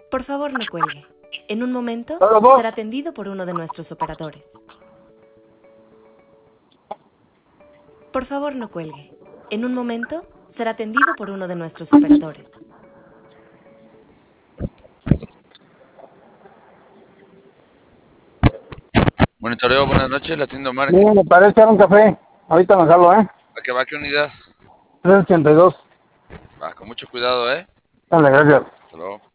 Por favor, no cuelgue. En un momento será atendido por uno de nuestros operadores. Por favor, no cuelgue. En un momento será atendido por uno de nuestros operadores. Monitoreo, buenas noches, la atiendo Omar. Bien, me parece echar un café. Ahorita me jalo, ¿A qué va? ¿Qué unidad? 382. Va, con mucho cuidado, Dale, gracias. Hasta luego.